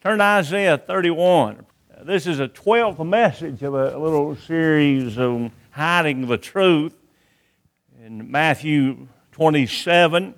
Turn to Isaiah 31. This is a 12th message of a little series on hiding the truth. In Matthew 27,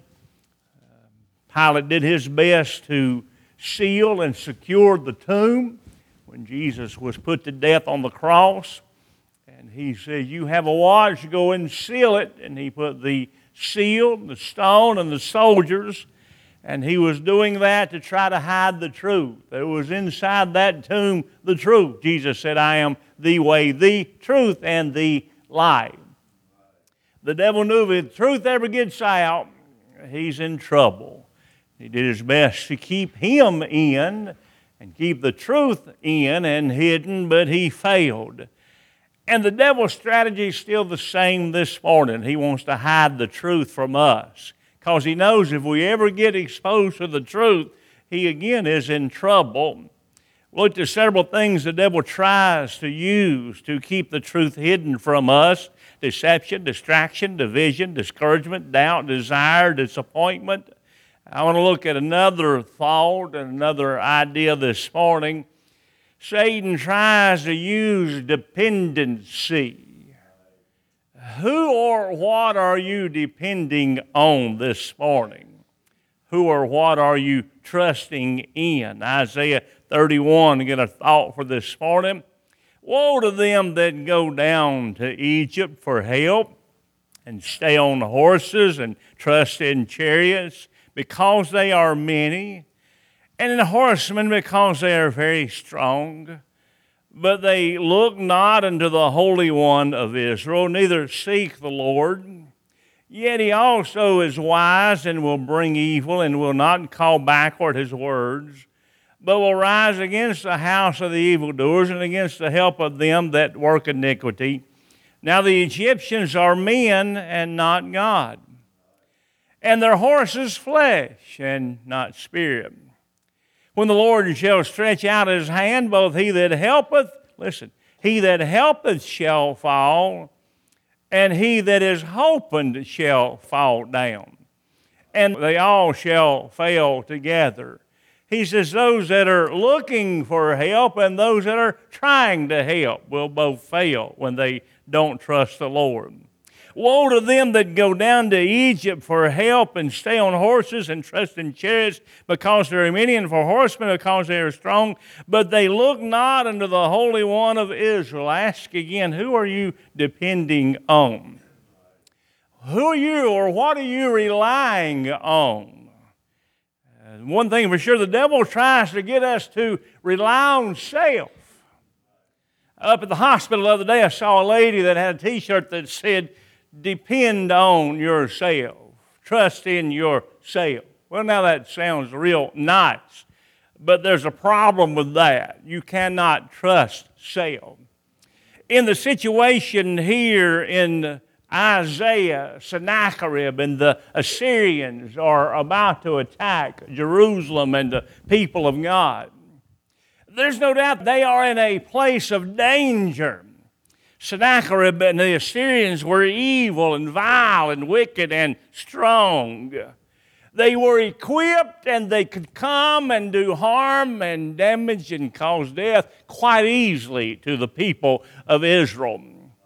Pilate did his best to seal and secure the tomb when Jesus was put to death on the cross. And he said, "You have a watch, go and seal it." And he put the seal, the stone, and the soldiers. And he was doing that to try to hide the truth. There was inside that tomb the truth. Jesus said, "I am the way, the truth, and the life." The devil knew if the truth ever gets out, he's in trouble. He did his best to keep him in and keep the truth in and hidden, but he failed. And the devil's strategy is still the same this morning. He wants to hide the truth from us, because he knows if we ever get exposed to the truth, he again is in trouble. We looked at several things the devil tries to use to keep the truth hidden from us: deception, distraction, division, discouragement, doubt, desire, disappointment. I want to look at another thought and another idea this morning. Satan tries to use dependency. Who or what are you depending on this morning? Who or what are you trusting in? Isaiah 31, get a thought for this morning. Woe to them that go down to Egypt for help and stay on horses and trust in chariots, because they are many, and in horsemen, because they are very strong. But they look not unto the Holy One of Israel, neither seek the Lord. Yet he also is wise and will bring evil, and will not call backward his words, but will rise against the house of the evildoers and against the help of them that work iniquity. Now the Egyptians are men and not God, and their horses flesh and not spirit. When the Lord shall stretch out his hand, both he that helpeth, listen, he that helpeth shall fall, and he that is hoping shall fall down, and they all shall fail together. He says those that are looking for help and those that are trying to help will both fail when they don't trust the Lord. Woe to them that go down to Egypt for help and stay on horses and trust in chariots, because there are many, and for horsemen, because they are strong, but they look not unto the Holy One of Israel. I ask again, who are you depending on? Who are you, or what are you relying on? One thing for sure, the devil tries to get us to rely on self. Up at the hospital the other day, I saw a lady that had a T-shirt that said, "Depend on yourself. Trust in yourself." Well, now that sounds real nice, but there's a problem with that. You cannot trust self. In the situation here in Isaiah, Sennacherib and the Assyrians are about to attack Jerusalem and the people of God. There's no doubt they are in a place of danger. Sennacherib and the Assyrians were evil and vile and wicked and strong. They were equipped, and they could come and do harm and damage and cause death quite easily to the people of Israel.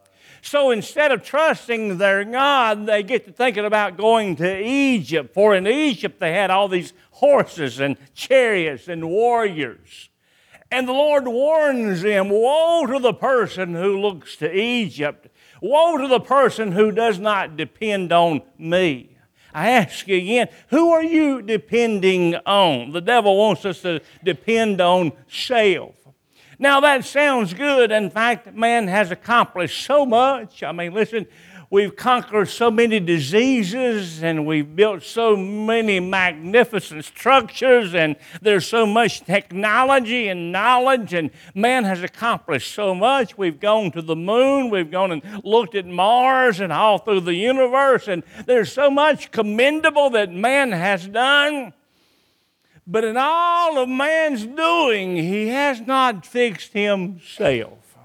So instead of trusting their God, they get to thinking about going to Egypt. For in Egypt they had all these horses and chariots and warriors. And the Lord warns them, woe to the person who looks to Egypt. Woe to the person who does not depend on me. I ask you again, who are you depending on? The devil wants us to depend on self. Now that sounds good. In fact, man has accomplished so much. I mean, listen, we've conquered so many diseases, and we've built so many magnificent structures, and there's so much technology and knowledge, and man has accomplished so much. We've gone to the moon, we've gone and looked at Mars and all through the universe, and there's so much commendable that man has done. But in all of man's doing, he has not fixed himself.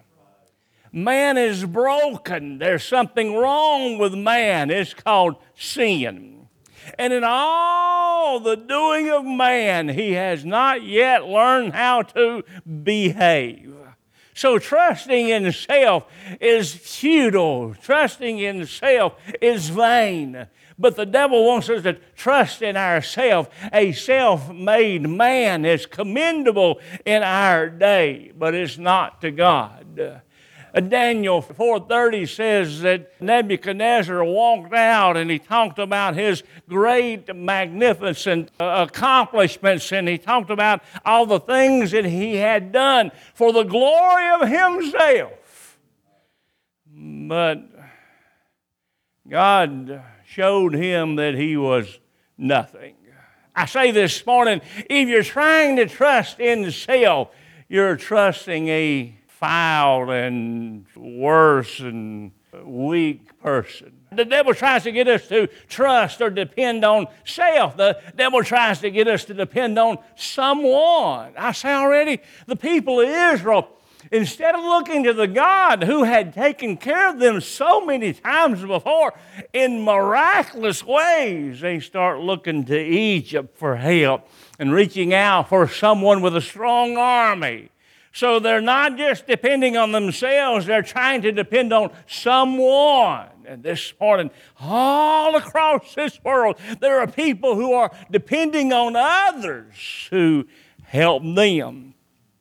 Man is broken. There's something wrong with man. It's called sin. And in all all the doing of man, he has not yet learned how to behave. So trusting in self is futile. Trusting in self is vain. But the devil wants us to trust in ourselves. A self-made man is commendable in our day, but it's not to God. Daniel 4:30 says that Nebuchadnezzar walked out and he talked about his great, magnificent accomplishments, and he talked about all the things that he had done for the glory of himself. But God showed him that he was nothing. I say this morning, if you're trying to trust in self, you're trusting a foul and worse and weak person. The devil tries to get us to trust or depend on self. The devil tries to get us to depend on someone. I say already, the people of Israel, instead of looking to the God who had taken care of them so many times before in miraculous ways, they start looking to Egypt for help and reaching out for someone with a strong army. So they're not just depending on themselves, they're trying to depend on someone. And this morning, all across this world, there are people who are depending on others to help them,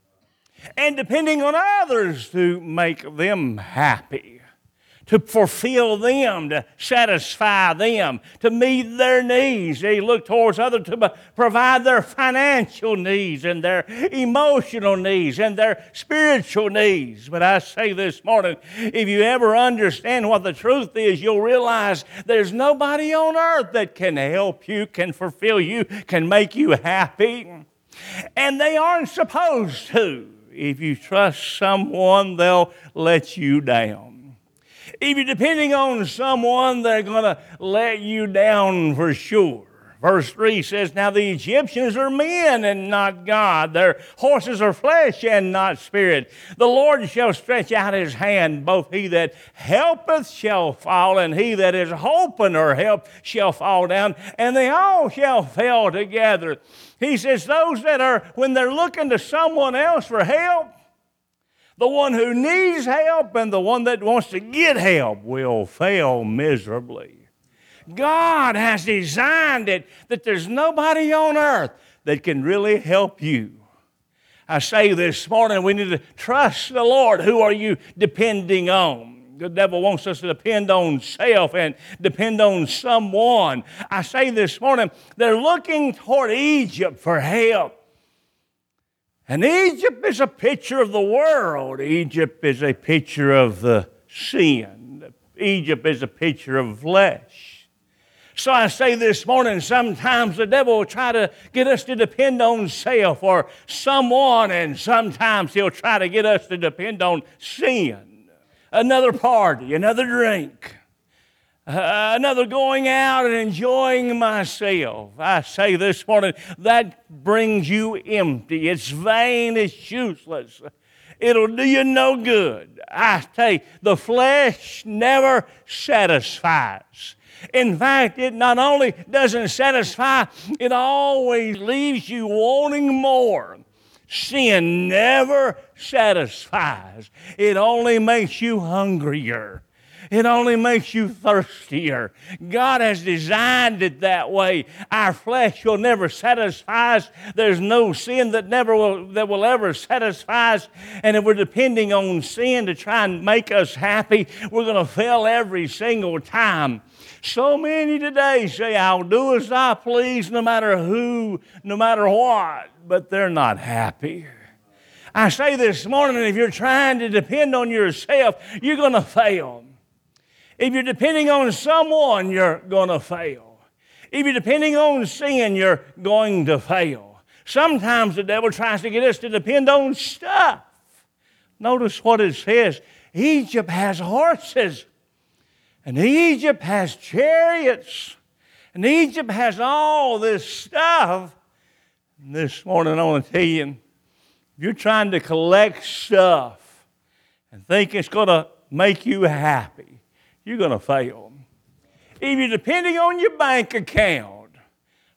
and depending on others to make them happy, to fulfill them, to satisfy them, to meet their needs. They look towards others to provide their financial needs and their emotional needs and their spiritual needs. But I say this morning, if you ever understand what the truth is, you'll realize there's nobody on earth that can help you, can fulfill you, can make you happy. And they aren't supposed to. If you trust someone, they'll let you down. If you're depending on someone, they're going to let you down for sure. Verse 3 says, "Now the Egyptians are men and not God. Their horses are flesh and not spirit. The Lord shall stretch out his hand. Both he that helpeth shall fall, and he that is hoping or help shall fall down, and they all shall fail together." He says those that are, when they're looking to someone else for help, the one who needs help and the one that wants to get help will fail miserably. God has designed it that there's nobody on earth that can really help you. I say this morning, we need to trust the Lord. Who are you depending on? The devil wants us to depend on self and depend on someone. I say this morning, they're looking toward Egypt for help. And Egypt is a picture of the world. Egypt is a picture of the sin. Egypt is a picture of flesh. So I say this morning, sometimes the devil will try to get us to depend on self or someone, and sometimes he'll try to get us to depend on sin. Another party, another drink, another going out and enjoying myself. I say this morning, that brings you empty. It's vain, it's useless. It'll do you no good. I tell you, the flesh never satisfies. In fact, it not only doesn't satisfy, it always leaves you wanting more. Sin never satisfies. It only makes you hungrier. It only makes you thirstier. God has designed it that way. Our flesh will never satisfy us. There's no sin that will ever satisfy us. And if we're depending on sin to try and make us happy, we're going to fail every single time. So many today say, "I'll do as I please no matter who, no matter what," but they're not happy. I say this morning, if you're trying to depend on yourself, you're going to fail. If you're depending on someone, you're going to fail. If you're depending on sin, you're going to fail. Sometimes the devil tries to get us to depend on stuff. Notice what it says. Egypt has horses, and Egypt has chariots, and Egypt has all this stuff. And this morning I want to tell you, if you're trying to collect stuff and think it's going to make you happy, you're going to fail. If you're depending on your bank account,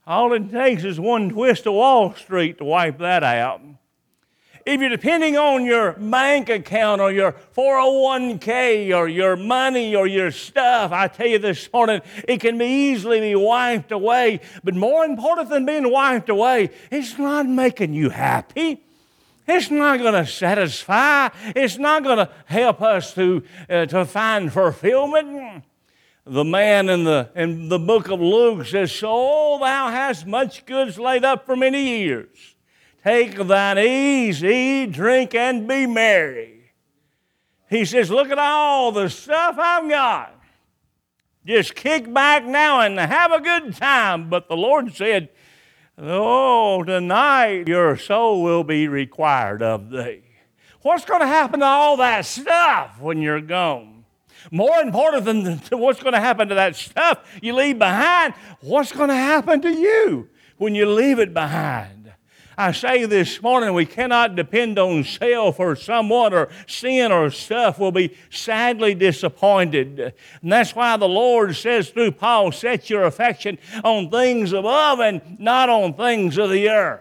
All it takes is one twist of Wall Street to wipe that out. If you're depending on your bank account or your 401k or your money or your stuff, I tell you this morning, it can easily be wiped away. But more important than being wiped away, it's not making you happy. It's not going to satisfy. It's not going to help us to find fulfillment. The man in the book of Luke says, "So thou hast much goods laid up for many years. Take thine ease, eat, drink, and be merry." He says, "Look at all the stuff I've got. Just kick back now and have a good time." But the Lord said, "Oh, tonight your soul will be required of thee." What's going to happen to all that stuff when you're gone? More important than what's going to happen to that stuff you leave behind, what's going to happen to you when you leave it behind? I say this morning, we cannot depend on self or someone or sin or stuff. We'll be sadly disappointed. And that's why the Lord says through Paul, "Set your affection on things above and not on things of the earth."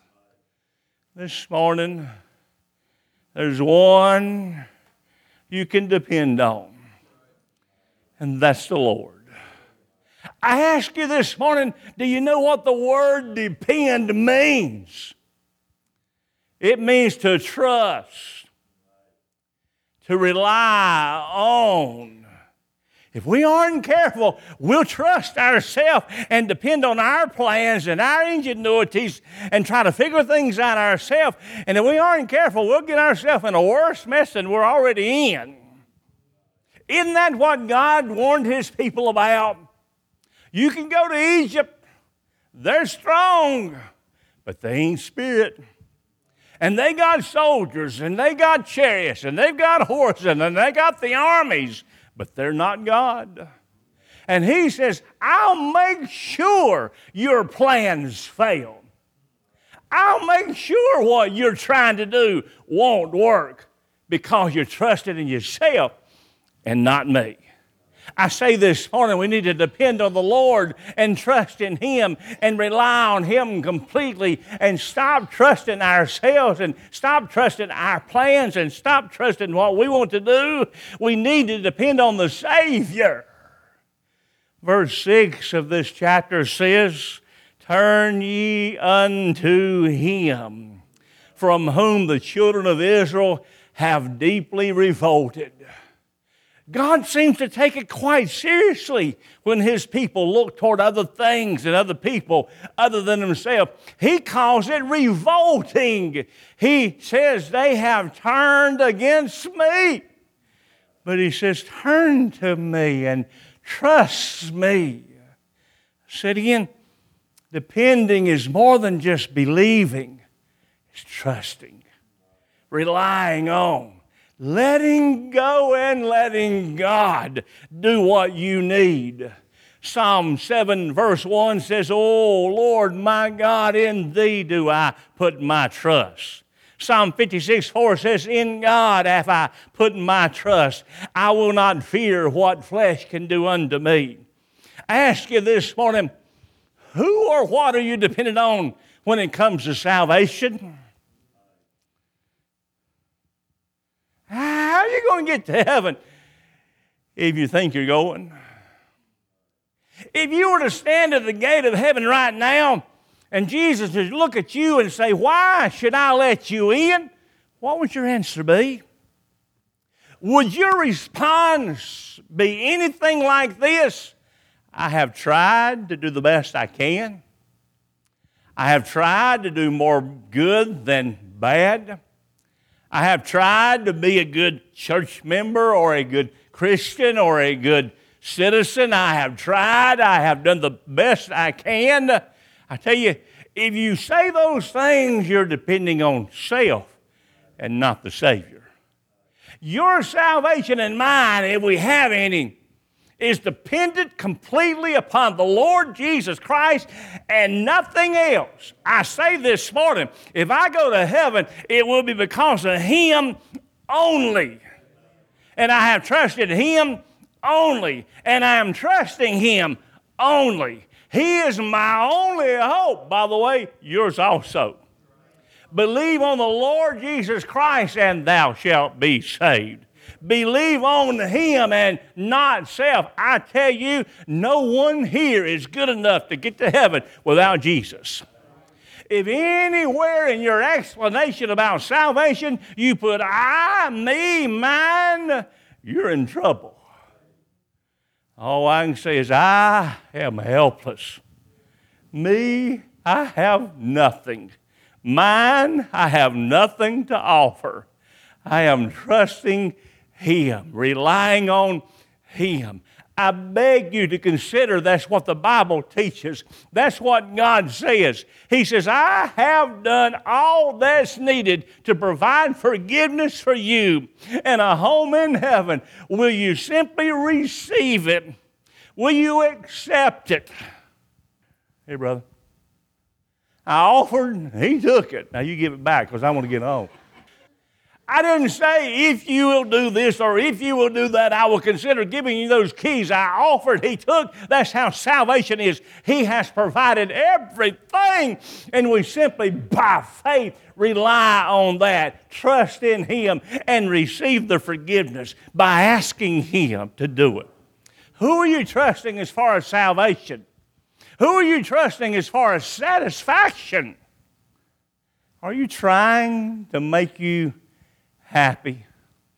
This morning, there's one you can depend on, and that's the Lord. I ask you this morning, do you know what the word depend means? It means to trust, to rely on. If we aren't careful, we'll trust ourselves and depend on our plans and our ingenuities and try to figure things out ourselves. And if we aren't careful, we'll get ourselves in a worse mess than we're already in. Isn't that what God warned His people about? You can go to Egypt. They're strong, but they ain't spirit. And they got soldiers, and they got chariots, and they've got horses, and they got the armies, but they're not God. And He says, "I'll make sure your plans fail. I'll make sure what you're trying to do won't work because you're trusting in yourself and not me." I say this morning, we need to depend on the Lord and trust in Him and rely on Him completely and stop trusting ourselves and stop trusting our plans and stop trusting what we want to do. We need to depend on the Savior. Verse 6 of this chapter says, "Turn ye unto Him, from whom the children of Israel have deeply revolted." God seems to take it quite seriously when His people look toward other things and other people other than Himself. He calls it revolting. He says, "They have turned against me." But He says, "Turn to me and trust me." I said again, depending is more than just believing. It's trusting, relying on. Letting go and letting God do what you need. Psalm 7 verse 1 says, "O Lord my God, in Thee do I put my trust." Psalm 56:4 says, "In God have I put my trust. I will not fear what flesh can do unto me." I ask you this morning, who or what are you dependent on when it comes to salvation? How are you going to get to heaven if you think you're going? If you were to stand at the gate of heaven right now and Jesus would look at you and say, "Why should I let you in?" what would your answer be? Would your response be anything like this? "I have tried to do the best I can. I have tried to do more good than bad. I have tried to be a good church member or a good Christian or a good citizen. I have tried. I have done the best I can." I tell you, if you say those things, you're depending on self and not the Savior. Your salvation and mine, if we have any, is dependent completely upon the Lord Jesus Christ and nothing else. I say this morning, if I go to heaven, it will be because of Him only. And I have trusted Him only. And I am trusting Him only. He is my only hope. By the way, yours also. Believe on the Lord Jesus Christ and thou shalt be saved. Believe on Him and not self. I tell you, no one here is good enough to get to heaven without Jesus. If anywhere in your explanation about salvation you put I, me, mine, you're in trouble. All I can say is I am helpless. Me, I have nothing. Mine, I have nothing to offer. I am trusting Him, relying on Him. I beg you to consider that's what the Bible teaches. That's what God says. He says, I have done all that's needed to provide forgiveness for you and a home in heaven. Will you simply receive it? Will you accept it? Hey, brother. I offered, He took it. Now you give it back because I want to get home. I didn't say if you will do this or if you will do that, I will consider giving you those keys. I offered, He took. That's how salvation is. He has provided everything, and we simply, by faith, rely on that, trust in Him, and receive the forgiveness by asking Him to do it. Who are you trusting as far as salvation? Who are you trusting as far as satisfaction? Are you trying to make you happy?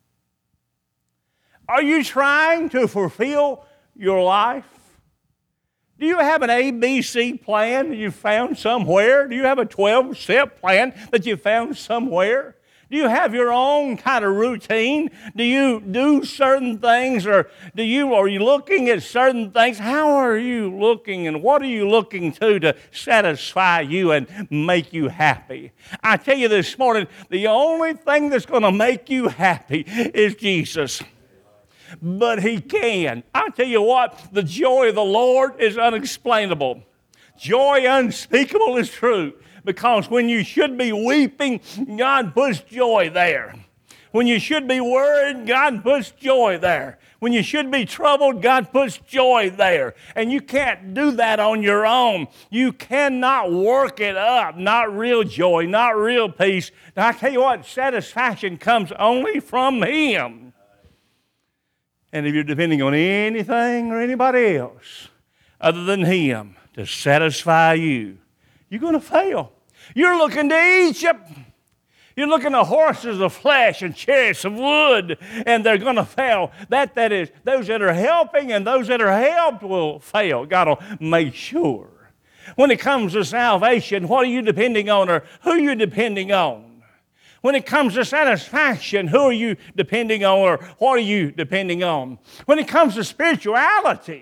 Are you trying to fulfill your life? Do you have an ABC plan that you found somewhere? Do you have a 12-step plan that you found somewhere? Do you have your own kind of routine? Do you do certain things, or are you looking at certain things? How are you looking, and what are you looking to satisfy you and make you happy? I tell you this morning, the only thing that's going to make you happy is Jesus. But He can. I tell you what, the joy of the Lord is unexplainable. Joy unspeakable is true. Because when you should be weeping, God puts joy there. When you should be worried, God puts joy there. When you should be troubled, God puts joy there. And you can't do that on your own. You cannot work it up. Not real joy, not real peace. Now, I tell you what, satisfaction comes only from Him. And if you're depending on anything or anybody else other than Him to satisfy you, you're going to fail. You're looking to Egypt. You're looking to horses of flesh and chariots of wood, and they're going to fail. That is, those that are helping and those that are helped will fail. God will make sure. When it comes to salvation, what are you depending on, or who are you depending on? When it comes to satisfaction, who are you depending on, or what are you depending on? When it comes to spirituality,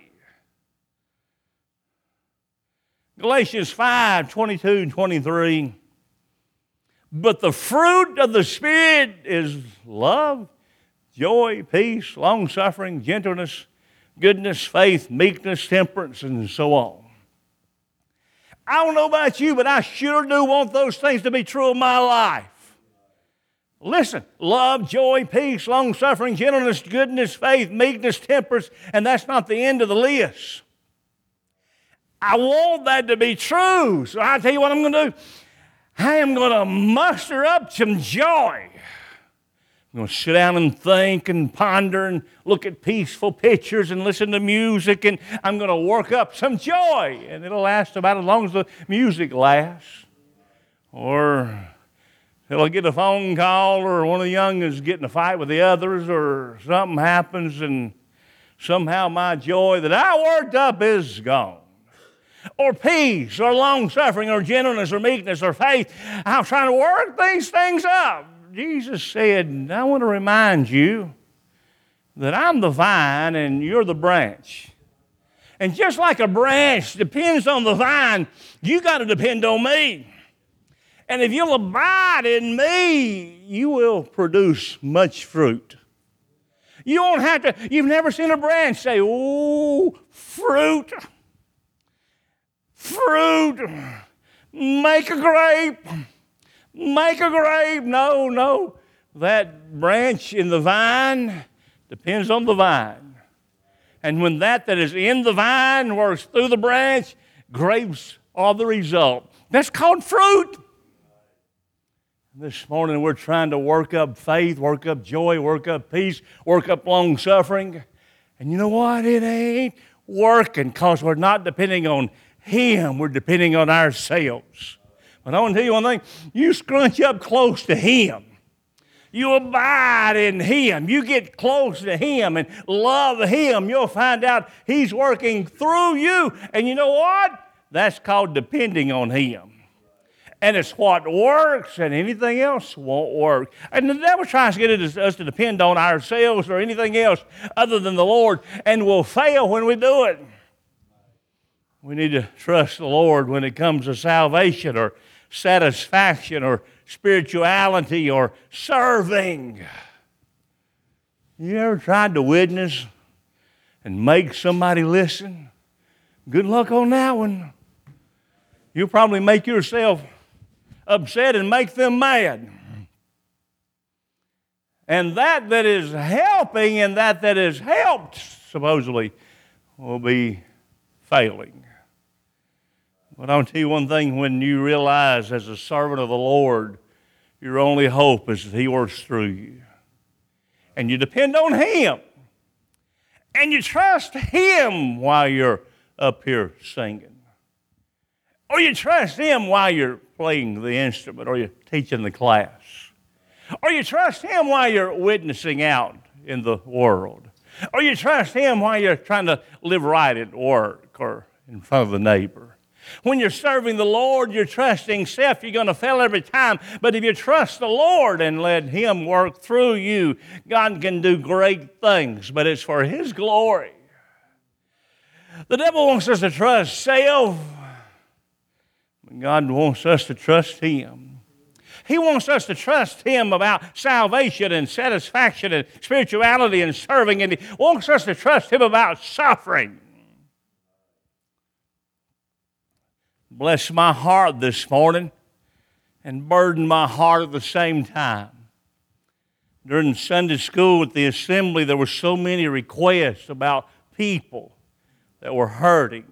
Galatians 5:22 and 23. But the fruit of the Spirit is love, joy, peace, long-suffering, gentleness, goodness, faith, meekness, temperance, and so on. I don't know about you, but I sure do want those things to be true of my life. Listen, love, joy, peace, long-suffering, gentleness, goodness, faith, meekness, temperance, and that's not the end of the list. I want that to be true. So I'll tell you what I'm going to do. I am going to muster up some joy. I'm going to sit down and think and ponder and look at peaceful pictures and listen to music, and I'm going to work up some joy. And it'll last about as long as the music lasts. Or it'll get a phone call, or one of the young is getting a fight with the others, or something happens, and somehow my joy that I worked up is gone. Or peace, or long-suffering, or gentleness, or meekness, or faith. I'm trying to work these things up. Jesus said, I want to remind you that I'm the vine and you're the branch. And just like a branch depends on the vine, you got to depend on me. And if you'll abide in me, you will produce much fruit. You won't have to, you've never seen a branch say, oh, fruit. Fruit, make a grape, make a grape. No. That branch in the vine depends on the vine. And when that is in the vine works through the branch, grapes are the result. That's called fruit. This morning we're trying to work up faith, work up joy, work up peace, work up long suffering. And you know what? It ain't working because we're not depending on Him. We're depending on ourselves. But I want to tell you one thing. You scrunch up close to Him. You abide in Him. You get close to Him and love Him. You'll find out He's working through you. And you know what? That's called depending on Him. And it's what works, and anything else won't work. And the devil tries to get us to depend on ourselves or anything else other than the Lord, and we'll fail when we do it. We need to trust the Lord when it comes to salvation or satisfaction or spirituality or serving. You ever tried to witness and make somebody listen? Good luck on that one. You'll probably make yourself upset and make them mad. And that is helping and that is helped, supposedly, will be failing. But I'll tell you one thing, when you realize as a servant of the Lord, your only hope is that He works through you. And you depend on Him. And you trust Him while you're up here singing. Or you trust Him while you're playing the instrument, or you're teaching the class. Or you trust Him while you're witnessing out in the world. Or you trust Him while you're trying to live right at work or in front of the neighbor. When you're serving the Lord, you're trusting self. You're going to fail every time. But if you trust the Lord and let Him work through you, God can do great things, but it's for His glory. The devil wants us to trust self. God wants us to trust Him. He wants us to trust Him about salvation and satisfaction and spirituality and serving, and He wants us to trust Him about suffering. Bless my heart this morning and burden my heart at the same time. During Sunday school at the assembly, there were so many requests about people that were hurting.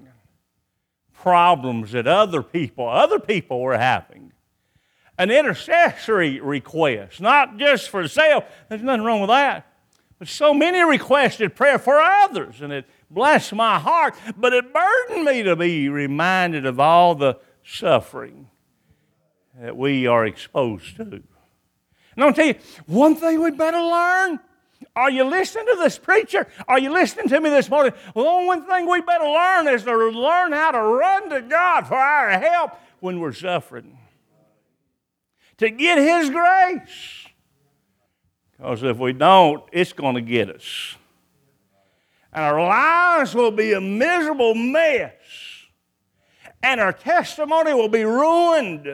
Problems that other people were having. An intercessory request, not just for self. There's nothing wrong with that. But so many requested prayer for others, and it blessed my heart. But it burdened me to be reminded of all the suffering that we are exposed to. And I'm going to tell you, one thing we better learn. Are you listening to this preacher? Are you listening to me this morning? Well, one thing we better learn is to learn how to run to God for our help when we're suffering. To get His grace. Because if we don't, it's going to get us. And our lives will be a miserable mess. And our testimony will be ruined.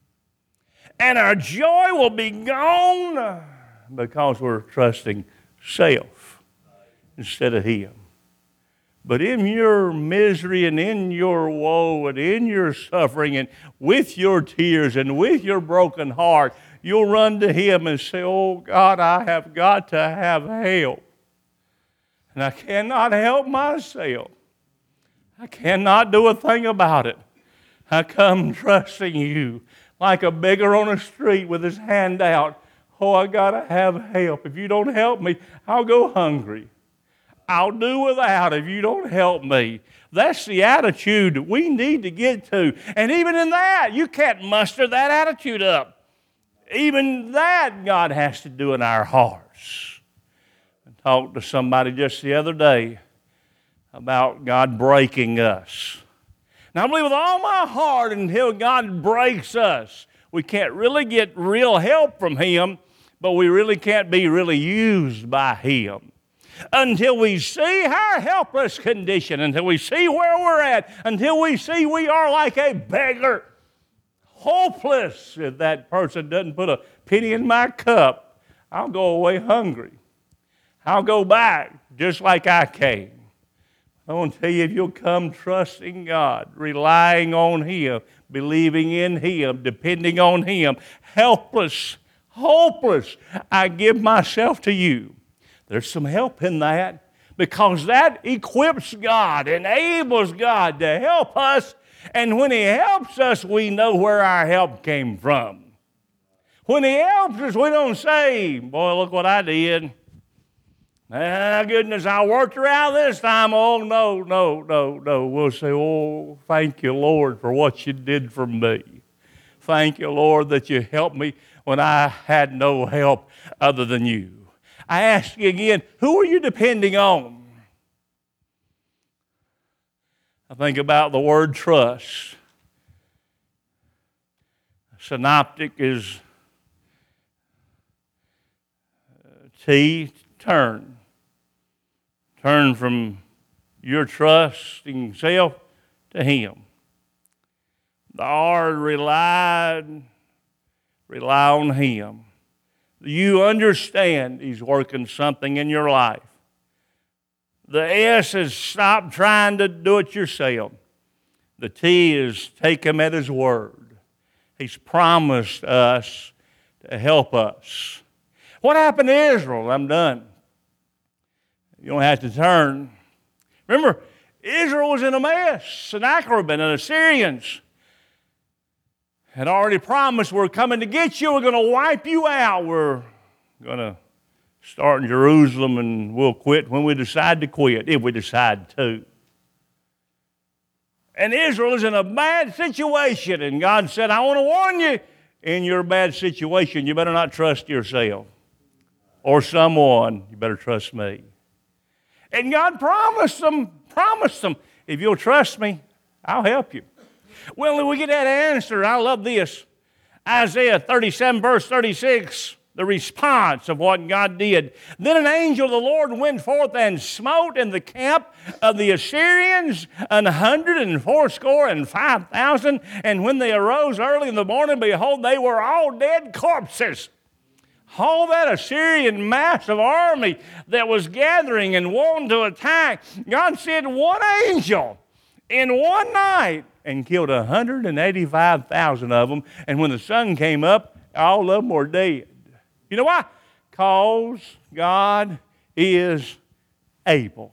And our joy will be gone because we're trusting self instead of Him. But in your misery and in your woe and in your suffering and with your tears and with your broken heart, you'll run to Him and say, oh God, I have got to have help. And I cannot help myself. I cannot do a thing about it. I come trusting You like a beggar on a street with his hand out. Oh, I got to have help. If You don't help me, I'll go hungry. I'll do without if You don't help me. That's the attitude we need to get to. And even in that, you can't muster that attitude up. Even that God has to do in our hearts. I talked to somebody just the other day about God breaking us. Now, I believe with all my heart until God breaks us, we can't really get real help from Him, but we really can't be really used by Him. Until we see our helpless condition, until we see where we're at, until we see we are like a beggar, hopeless. If that person doesn't put a penny in my cup, I'll go away hungry. I'll go back just like I came. I want to tell you, if you'll come trusting God, relying on Him, believing in Him, depending on Him, helpless, hopeless, I give myself to You. There's some help in that because that equips God, enables God to help us And when He helps us, we know where our help came from. When He helps us, we don't say, boy, look what I did. Ah, goodness, I worked her out this time. Oh, no. We'll say, oh, thank you, Lord, for what you did for me. Thank you, Lord, that you helped me when I had no help other than you. I ask you again, who are you depending on? I think about the word trust. Synoptic is T, turn. Turn from your trusting self to Him. The R, rely on Him. You understand He's working something in your life. The S is stop trying to do it yourself. The T is take Him at His word. He's promised us to help us. What happened to Israel? I'm done. You don't have to turn. Remember, Israel was in a mess. Sennacherib and the Assyrians had already promised, we're coming to get you. We're going to wipe you out. We're going to start in Jerusalem and we'll quit when we decide to quit, if we decide to. And Israel is in a bad situation. And God said, I want to warn you, in your bad situation, you better not trust yourself or someone. You better trust me. And God promised them, if you'll trust me, I'll help you. Well, we get that answer. I love this. Isaiah 37, verse 36, the response of what God did. Then an angel of the Lord went forth and smote in the camp of the Assyrians 185,000. And when they arose early in the morning, behold, they were all dead corpses. All that Assyrian massive army that was gathering and wanting to attack, God sent one angel in one night and killed 185,000 of them. And when the sun came up, all of them were dead. You know why? Because God is able.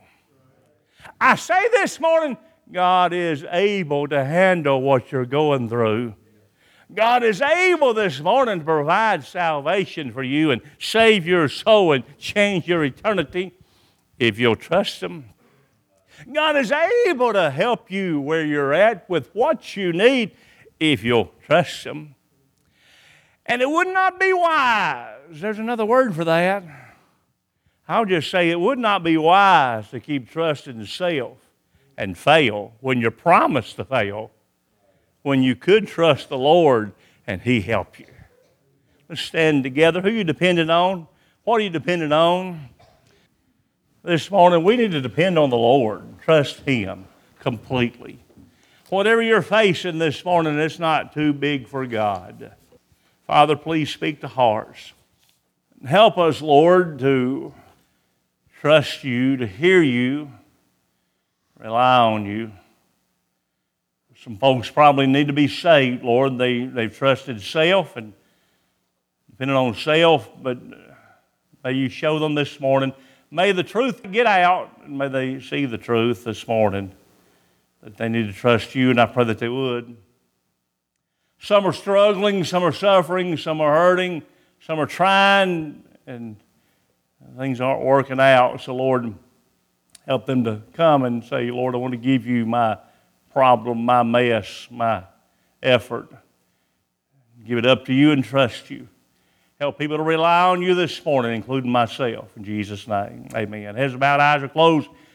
I say this morning, God is able to handle what you're going through. God is able this morning to provide salvation for you and save your soul and change your eternity if you'll trust Him. God is able to help you where you're at with what you need if you'll trust Him. And it would not be wise. There's another word for that. I'll just say it would not be wise to keep trusting self and fail when you're promised to fail, when you could trust the Lord and He help you. Let's stand together. Who are you dependent on? What are you dependent on? This morning, we need to depend on the Lord. Trust Him completely. Whatever you're facing this morning, it's not too big for God. Father, please speak to hearts. Help us, Lord, to trust You, to hear You, rely on You. Some folks probably need to be saved, Lord. They've trusted self and depended on self, but may You show them this morning. May the truth get out, and may they see the truth this morning, that they need to trust You, and I pray that they would. Some are struggling, some are suffering, some are hurting, some are trying, and things aren't working out. So, Lord, help them to come and say, Lord, I want to give You my problem, my mess, my effort. Give it up to You and trust You. Help people to rely on You this morning, including myself. In Jesus' name, amen. Heads bowed, eyes are closed.